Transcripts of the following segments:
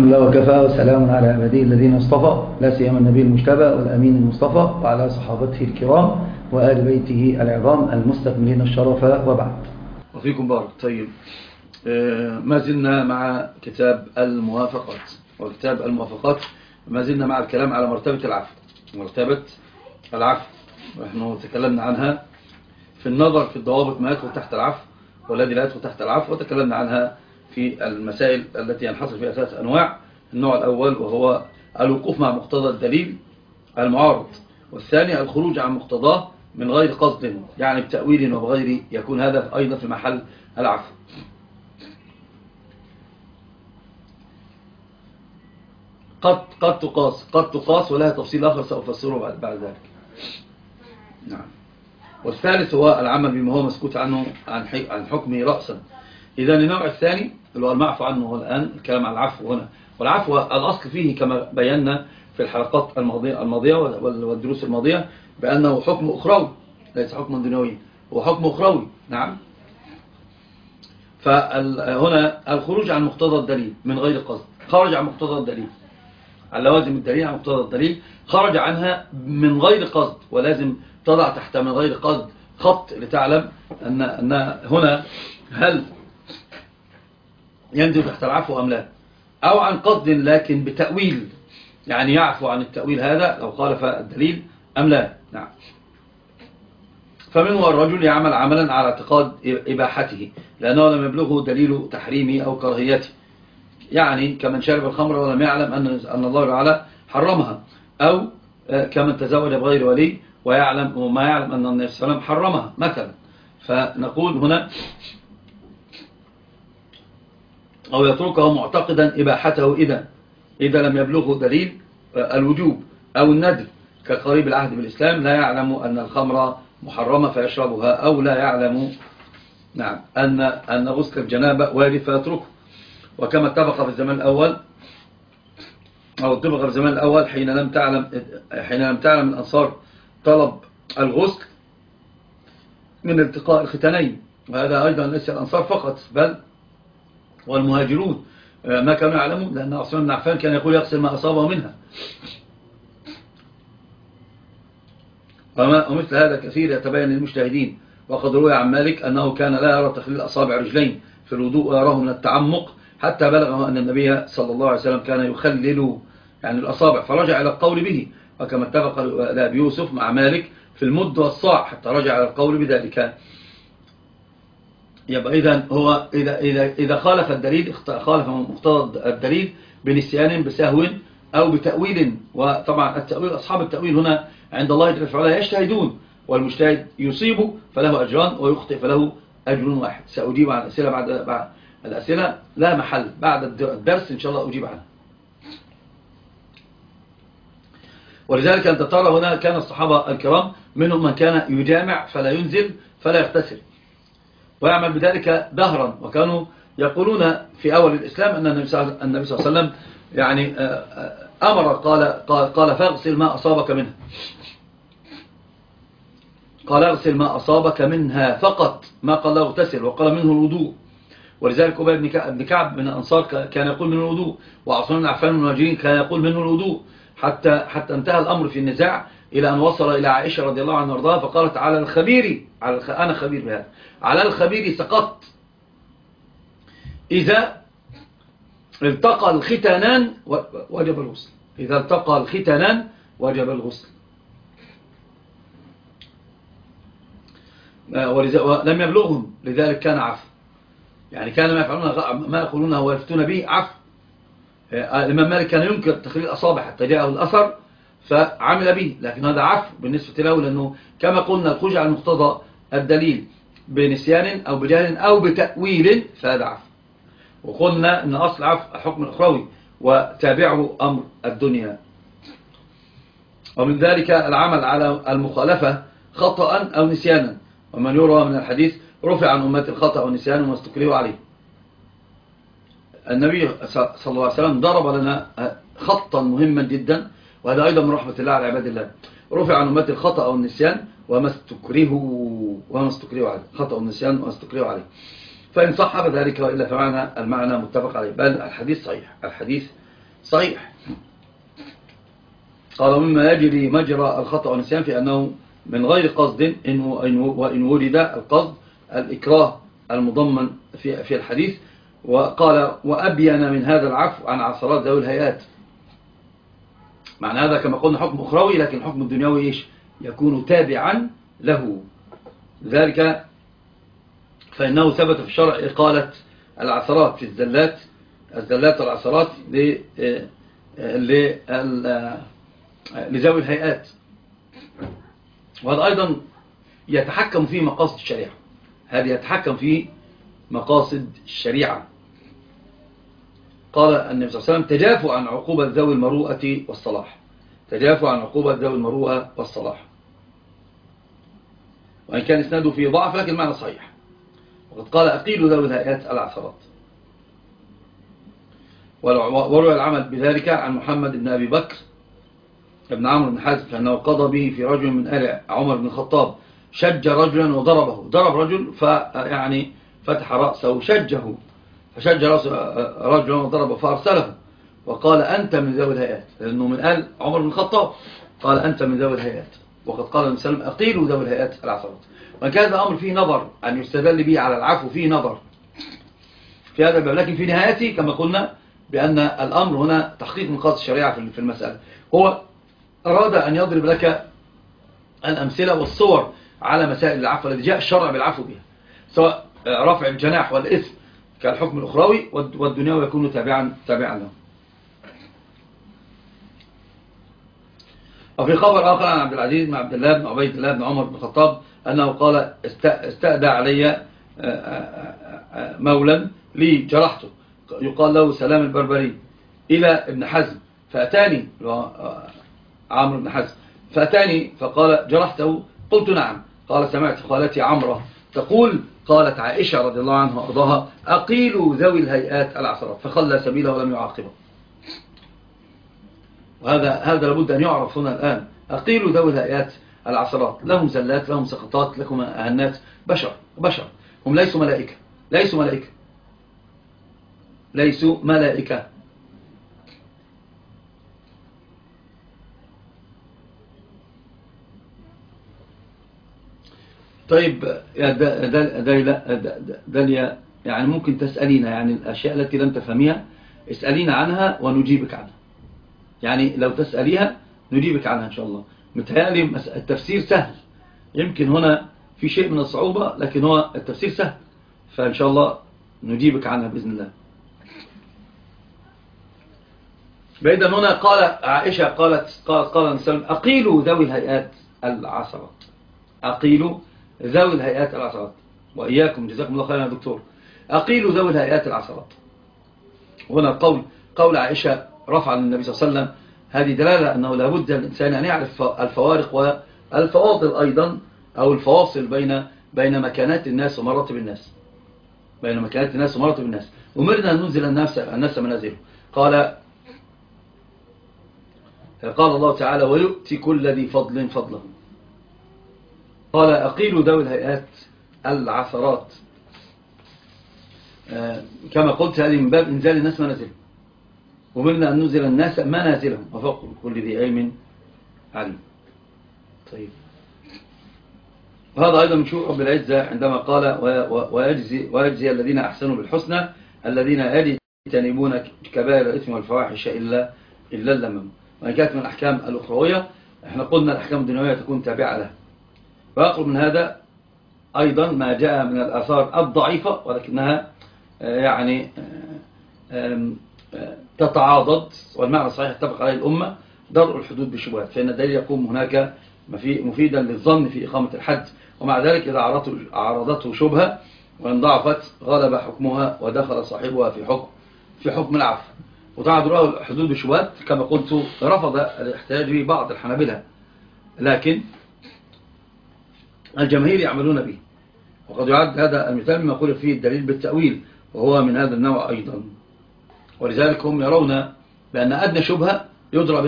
الحمد لله وكفى وسلام على عباده الذين اصطفى، لا سيما النبي المجتبى والأمين المصطفى وعلى صحابته الكرام وآل بيته العظام المستكملين الشرف، وبعد. وفيكم بارك. طيب، ما زلنا مع كتاب الموافقات، وكتاب الموافقات ما زلنا مع الكلام على مرتبة العفو. مرتبة العفو ونحن تكلمنا عنها في النظر في الضوابط ما يدخل تحت العفو والذي لا يدخل تحت العفو، وتكلمنا عنها في المسائل التي ينحصر فيها 3 أنواع. النوع الأول وهو الوقوف مع مقتضى الدليل المعارض، والثاني الخروج عن مقتضاه من غير قصد، يعني بتأويل وبغير، يكون هذا أيضا في محل العفو. قد تقاس ولها تفصيل آخر سأفسره بعد ذلك. نعم. والثالث هو العمل بما هو مسكوت عنه عن حكمه رأسا. إذا النوع الثاني اللي هو المعفو عنه هو الآن الكلام عن العفو هنا. والعفو الأصل فيه كما بينا في الحلقات الماضية والدروس الماضية بأنه حكم أخروي ليس حكم دنيوي، هو حكم أخروي. نعم. فهنا الخروج عن مقتضى الدليل من غير قصد، خرج عن مقتضى الدليل، عن لوازم الدليل، عن مقتضى الدليل، خرج عنها من غير قصد، ولازم تضع تحت من غير قصد خط لتعلم أن هنا هل ينزل تحت العفو أم لا، أو عن قصد لكن بتأويل، يعني يعفو عن التأويل هذا لو خالف الدليل أم لا. نعم. فمنه الرجل يعمل عملا على اعتقاد إباحته لأنه لم يبلغه دليل تحريمه أو كراهيته، يعني كمن شرب الخمر ولم يعلم أن الله تعالى حرمها، أو كمن تزوج بغير ولي ويعلم وما يعلم أن النبي صلى الله عليه وسلم حرمها مثلا. فنقول هنا أو يتركه معتقدا إباحته إذا لم يبلغه دليل الوجوب أو الندب، كقريب العهد بالإسلام لا يعلم أن الخمر محرمة فيشربها، أو لا يعلم نعم أن غسل الجنابة واجب فيتركه. وكما اتفق في الزمان الأول أو اتفق في الزمان الأول حين لم تعلم الأنصار طلب الغسل من التقاء الختانين، وهذا أيضا ليس الأنصار فقط بل والمهاجرون ما كانوا يعلمون، لأن عثمان بن عفان كان يقول يغسل ما أصابه منها. ومثل هذا كثير يتبين للمجتهدين. وقد روي عن مالك أنه كان لا يرى تخليل أصابع رجلين في الوضوء ويراه من التعمق، حتى بلغه أن النبي صلى الله عليه وسلم كان يخلل يعني الأصابع، فرجع إلى القول به. وكما اتفق لأبي يوسف مع مالك في المد والصاع حتى رجع إلى القول بذلك. يبقى هو إذا خالف الدليل خالف مقتضى الدليل بنسيان بسهو أو بتأويل. وطبعا التأويل أصحاب التأويل هنا عند الله جل وعلا يجتهدون، والمجتهد يصيب فله أجران ويخطئ فله أجر واحد. سأجيب عن الأسئلة بعد الأسئلة، لا محل بعد الدرس إن شاء الله أجيب عنها. ولذلك أنت ترى هنا كان الصحابة الكرام منهم من كان يجامع فلا ينزل فلا يغتسل ويعمل بذلك دهرا، وكانوا يقولون في أول الإسلام أن النبي صلى الله عليه وسلم يعني أمر قال فاغسل ما أصابك منها، قال اغسل ما أصابك منها فقط، ما قال له اغتسل، وقال منه الوضوء. ولذلك أبي بن كعب من الأنصار كان يقول منه الوضوء، وعثمان بن عفان من المهاجرين كان يقول منه الوضوء، حتى انتهى الأمر في النزاع إلى أن وصل إلى عائشة رضي الله عنها وارضاها فقالت على الخبير أنا خبير بهذا، على الخبير سقط إذا التقى الختانان وجب الغسل، إذا التقى الختانان وجب الغسل. ولم يبلغهم لذلك كان عفو، يعني كان ما يفعلون ما يقولونه ويفتون به عفو. الإمام مالك كان ينكر تخليل الأصابع حتى جاءه الأثر فعمل به، لكن هذا عفو بالنسبة له، لأنه كما قلنا الخروج عن مقتضى الدليل بنسيان أو بجهل أو بتأويل فهذا عفو. وقلنا أن أصل عفو حكم الأخروي وتابعه أمر الدنيا. ومن ذلك العمل على المخالفة خطأ أو نسيانا، ومن يروى من الحديث رفع عن أمة الخطأ والنسيان وما استكرهوا عليه. النبي صلى الله عليه وسلم ضرب لنا خطا مهما جدا، وهذا أيضا من رحمة الله على عباد الله. رفع عن أمة الخطأ والنسيان وما استكرهوا عليه، خطأ والنسيان وما استكرهوا عليه. فإن صح فذلك، وإلا فمعنى المعنى متفق عليه، بل الحديث صحيح، الحديث صحيح. قال مما يجري مجرى الخطأ والنسيان في أنه من غير قصد وإن ولد القصد الإكراه المضمن في الحديث. وقال وأبين من هذا العفو عن عثرات ذوي الهيئات. معنى هذا كما قلنا حكم أخروي، لكن الحكم الدنيوي إيش؟ يكون تابعا له. ذلك فإنه ثبت في الشرع إقالة العثرات في الزلات والعثرات لذوي الهيئات. وهذا أيضا يتحكم في مقاصد الشريعة. هذا يتحكم في مقاصد الشريعة. قال النبي صلى الله عليه وسلم تجافوا عن عقوبة ذوي المروءة والصلاح. تجافوا عن عقوبة ذوي المروءة والصلاح. وإن كان إسناده فيه ضعف لكن المعنى صحيح. وقد قال أقيلوا ذوي الهيئات العثرات. وروى العمل بذلك عن محمد بن أبي بكر ابن عمرو بن حزم فإنه قضى به في رجل من آل عمر بن الخطاب شج رجلا وضربه. ضرب رجل فيعني فتح رأسه شجه، فشج رأس رجلا وضربه فأرسله وقال أنت من ذوي الهيئات، لأنه من آل عمر بن الخطاب. قال أنت من ذوي الهيئات. وقد قال النبي صلى الله عليه وسلم أقيلوا ذوي الهيئات العثرات. وكان هذا أمر فيه نظر أن يستدل به على العفو، فيه نظر في هذا الباب. لكن في نهايته كما قلنا بأن الأمر هنا تحقيق مقاصد الشريعة في المسألة. هو أراد أن يضرب لك الأمثلة والصور على مسائل العفو الذي جاء الشرع بالعفو بها، سواء رفع الجناح والإثم كالحكم الأخروي والدنيوي يكون تابعا له. وفي خبر آخر عن عبد العزيز بن عبد الله بن عبيد الله بن عمر بن الخطاب أنه قال استأدى علي مولا لي جرحته يقال له سلام البربري إلى ابن حزم فأتاني عمرو بن حزم فأتاني فقال جرحته؟ قلت نعم. قال سمعت خالتي عمرة تقول قالت عائشة رضي الله عنها وأرضاها أقيلوا ذوي الهيئات العثرات، فخلى سبيله ولم يعاقبه. وهذا لابد أن يعرف هنا الآن. أقيلوا ذوي الهيئات العثرات، لهم زلات، لهم سقطات، لهم أهنات، بشر هم ليسوا ملائكة. طيب يا داليا، يعني ممكن تسألينا يعني الأشياء التي لم تفهميها اسألينا عنها ونجيبك عنها. يعني لو تسأليها نجيبك عنها إن شاء الله. متهيألي التفسير سهل، يمكن هنا في شيء من الصعوبة لكن هو التفسير سهل، فإن شاء الله نجيبك عنها بإذن الله. بعيدا هنا قال عائشة قال نسلم أقيلوا ذوي الهيئات العثرات. أقيلوا ذوي الهيئات العثرات. وإياكم جزاكم الله خيرا يا دكتور. أقيلوا ذوي الهيئات العثرات. هنا قول عائشة رفع للنبي صلى الله عليه وسلم، هذه دلالة أنه لابد الإنسان أن يعرف الفوارق والفواضل أيضا، أو الفواصل بين مكانات الناس ومراتب الناس. أمرنا أن ننزل الناس منازله. قال الله تعالى ويؤتي كل ذي فضل فضله. قال أقيلوا ذوي الهيئات العثرات. كما قلت هذه من باب إنزال الناس منازلهم. ومرنا أن ننزل الناس منازلهم وفوق كل ذي علم عليم. طيب، وهذا أيضا من شؤون رب العزة عندما قال ويجزي الذين أحسنوا بالحسنى الذين يجتنبون كبائر الإثم والفواحش إلا اللمم. وإن كانت من الأحكام الأخروية احنا قلنا الأحكام الدنيوية تكون تابعة لها. ويقرب من هذا أيضا ما جاء من الآثار الضعيفة ولكنها يعني تتعاضد، والمعنى الصحيح اتفق عليه الأمة، درء الحدود بالشبهات، فإن الدليل يكون هناك مفيدا للظن في إقامة الحد، ومع ذلك إذا عرضته شبهة وإن ضعفت غلب حكمها ودخل صاحبها في حكم العفو. وطبعا درء الحدود بالشبهات كما قلت رفض الاحتجاج به بعض الحنابلة، لكن الجماهير يعملون به. وقد يعد هذا المثال مما يقول فيه الدليل بالتأويل، وهو من هذا النوع أيضا. ولذلك هم يرون بأن أدنى شبهة يدرى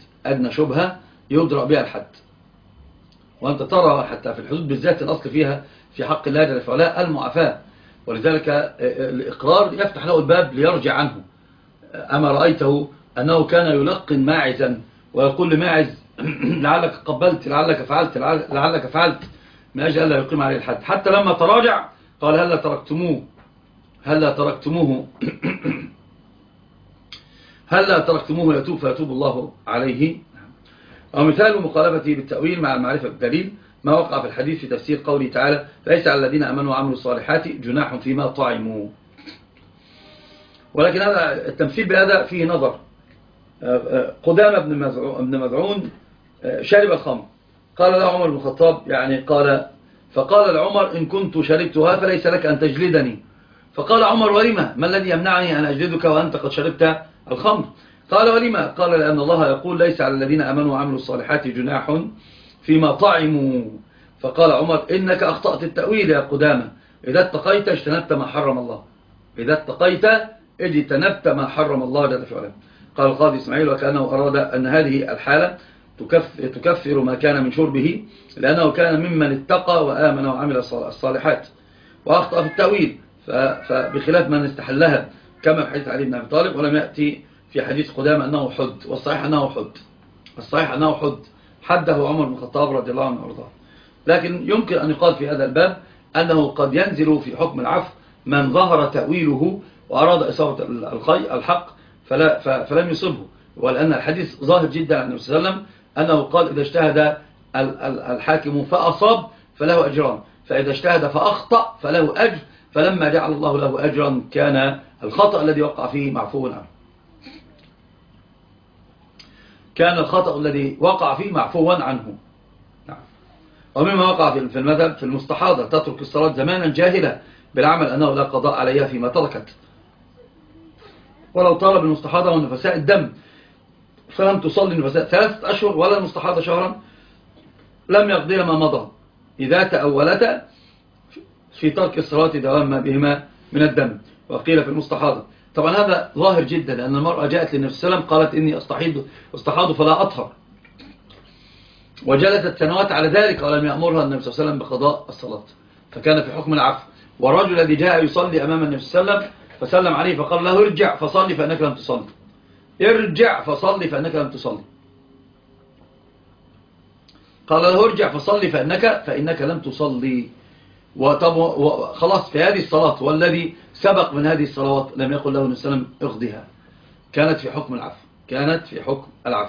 بها الحد. وأنت ترى حتى في الحدود بالذات الأصل فيها في حق الله جل وعلا المعافاة، ولذلك الإقرار يفتح له الباب ليرجع عنه. أما رأيته أنه كان يلقن ماعزا ويقول لماعز لعلك قبلت، لعلك فعلت، لعلك فعلت، من أجل ألا يقيم عليه الحد. حتى لما تراجع قال هلا تركتموه هلا تركتموه يتوب فيتوب الله عليه. ومثال مخالفته بالتأويل مع المعرفة بالدليل ما وقع في الحديث في تفسير قوله تعالى ليس على الذين أمنوا وعملوا الصالحات جناح فيما طعموا. ولكن هذا التمثيل بهذا فيه نظر. قدامى بن مذعون شرب الخمر، قال له عمر بن الخطاب يعني فقال لعمر إن كنت شربتها فليس لك أن تجلدني. فقال عمر ولما؟ ما الذي يمنعني أن أجلدك وأنت قد شربت الخمر؟ قال ولما؟ قال لأن الله يقول ليس على الذين أمنوا وعملوا الصالحات جناح فيما طعموا. فقال عمر إنك أخطأت التأويل يا قدامى، إذا اتقيت اجتنبت ما حرم الله، إذا اتقيت اجتنبت ما حرم الله جل في علاه. قال القاضي إسماعيل وكأنه أراد أن هذه الحالة تكفر ما كان من شربه، لأنه كان ممن اتقى وآمن وعمل الصالحات، وأخطأ في التأويل فبخلاف من استحلها كما في حديث علي بن أبي طالب. ولم يأتي في حديث قدامى أنه حد، والصحيح أنه حد حده عمر بن الخطاب رضي الله عنه وارضاه. لكن يمكن أن يقال في هذا الباب أنه قد ينزل في حكم العفو من ظهر تأويله وأراد إصابة الحق فلم يصبه، ولأن الحديث ظاهر جدا عن النبي صلى الله عليه وسلم أنه قال إذا اجتهد الحاكم فأصاب فله أجران، فإذا اجتهد فأخطأ فله أجر، فلما جعل الله له أجرا كان الخطأ الذي وقع فيه معفوا عنه، كان الخطأ الذي وقع فيه معفوا عنه. ومما وقع في المذهب في المستحاضة تترك الصلاة زمانا جاهلة بالعمل أنه لا قضاء عليها فيما تركت، ولو طالب المستحاضة ونفساء الدم فلم تصلي النفساء 3 أشهر ولا المستحاضة شهرا لم يقضي ما مضى إذا تأولت في ترك الصلاة دوام ما بهما من الدم. وقيل في المستحاضة طبعا هذا ظاهر جدا، لأن المرأة جاءت للنبي صلى الله عليه وسلم قالت إني أستحاض فلا أطهر، وجلست سنوات على ذلك ولم يأمرها النبي صلى الله عليه وسلم بقضاء الصلاة، فكان في حكم العفو. والرجل الذي جاء يصلي أمام النبي صلى الله عليه وسلم فسلم عليه فقال له ارجع فصلي فإنك لم تصلي، ارجع فصلي فإنك لم تصلي، قال له ارجع فصلي فإنك لم تصلي. وخلاص في هذه الصلاة والذي سبق من هذه الصلوات لم يقل له النبي صلى الله عليه وسلم اغضها، كانت في حكم العفو، كانت في حكم العفو.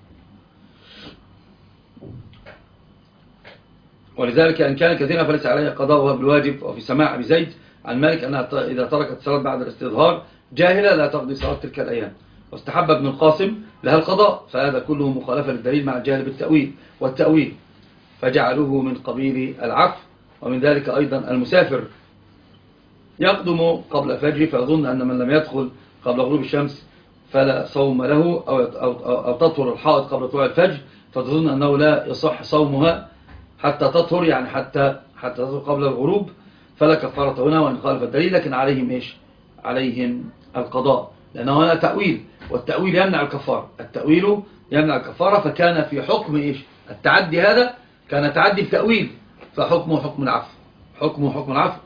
ولذلك أن كان كثيرا فليس عليه قضاءها بالواجب. وفي سماع أبي زيد عن مالك أنها إذا تركت الصلاة بعد الاستظهار جاهلة لا تقضي صلاة تلك الأيام. واستحب ابن القاسم لها القضاء، فهذا كله مخالفة للدليل مع الجهل بالتأويل والتأويل، فجعلوه من قبيل العفو. ومن ذلك أيضا المسافر يقدم قبل الفجر فيظن أن من لم يدخل قبل غروب الشمس فلا صوم له، أو تطهر الحائض قبل طلوع الفجر فتظن أنه لا يصح صومها حتى تطهر، يعني حتى تطهر قبل الغروب، فلا كفارة هنا وإن خالف الدليل. لكن عليهم إيش؟ عليهم القضاء، لأنه هنا تأويل، والتأويل يمنع الكفارة، التأويل يمنع الكفارة، فكان في حكم إيش؟ التعدي هذا كان تعدي التأويل، فحكمه حكم العفو، حكمه حكم العفو،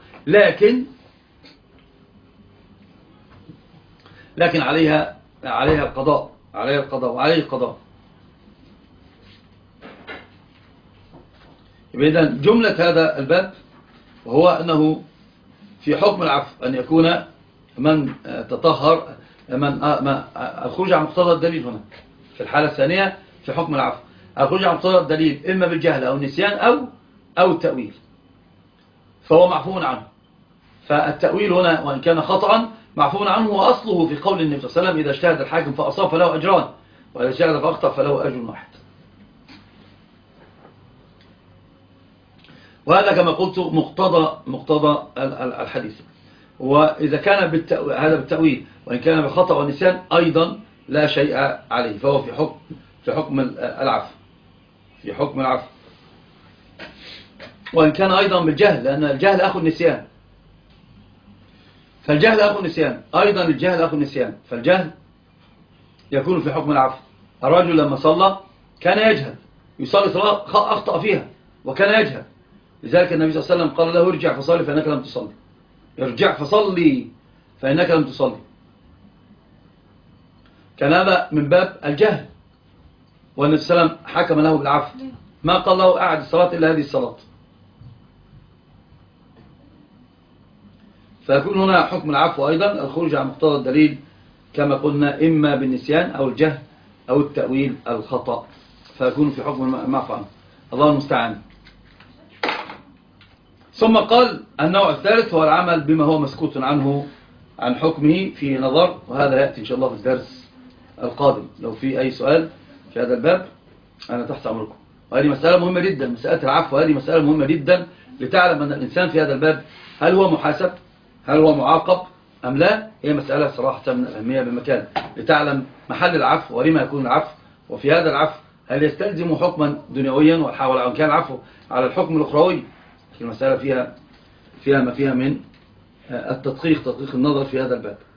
لكن عليها القضاء، عليها القضاء وعليه القضاء. إذن جملة هذا الباب وهو أنه في حكم العفو أن يكون من تطهر الخروج عن مقتضى الدليل. هنا في الحالة الثانية في حكم العفو الخروج عن مقتضى الدليل إما بالجهل أو النسيان أو التأويل، فهو معفو عنه. فالتأويل هنا وإن كان خطأ معفو عنه، وأصله في قول النبي صلى الله عليه وسلم إذا اجتهد الحاكم فأصاب فله أجران، وإذا اجتهد فأخطأ فله أجر واحد. وهذا كما قلت مقتضى الحديث. وإذا كان هذا بالتأويل وإن كان بالخطأ والنسيان أيضا لا شيء عليه، فهو في حكم العفو، في حكم العفو. وإن كان أيضا بالجهل، لأن الجهل أخو النسيان، فالجهل أخو النسيان أيضا، الجهل أخو النسيان، فالجهل يكون في حكم العفو. الرجل لما صلى كان يجهل، يصلي صلاة أخطأ فيها وكان يجهل، لذلك النبي صلى الله عليه وسلم قال له ارجع فصلي فإنك لم تصلي، ارجع فصلي فإنك لم تصلي. كان هذا من باب الجهل، والنبي صلى الله عليه وسلم حكم له بالعفو، ما قال له أعد الصلاة إلا هذه الصلاة. فيكون هنا حكم العفو أيضا الخروج عن مقتضى الدليل كما قلنا، إما بالنسيان أو الجهل أو التأويل الخطأ، فيكون في حكم المعفو عنه. الله المستعان. ثم قال النوع الثالث هو العمل بما هو مسكوت عنه عن حكمه في نظر، وهذا يأتي إن شاء الله في الدرس القادم. لو في أي سؤال في هذا الباب أنا تحت أمركم. وهذه مسألة مهمة جدا، مسألة العفو هذه مسألة مهمة جدا لتعلم أن الإنسان في هذا الباب هل هو محاسب، هل هو معاقب أم لا. هي مسألة صراحة من الأهمية بمكان، لتعلم محل العفو ولما يكون العفو، وفي هذا العفو هل يستلزم حكما دنيويا وحاول أن كان العفو على الحكم الأخروي. المسألة فيها ما فيها من التدقيق، تدقيق النظر في هذا الباب.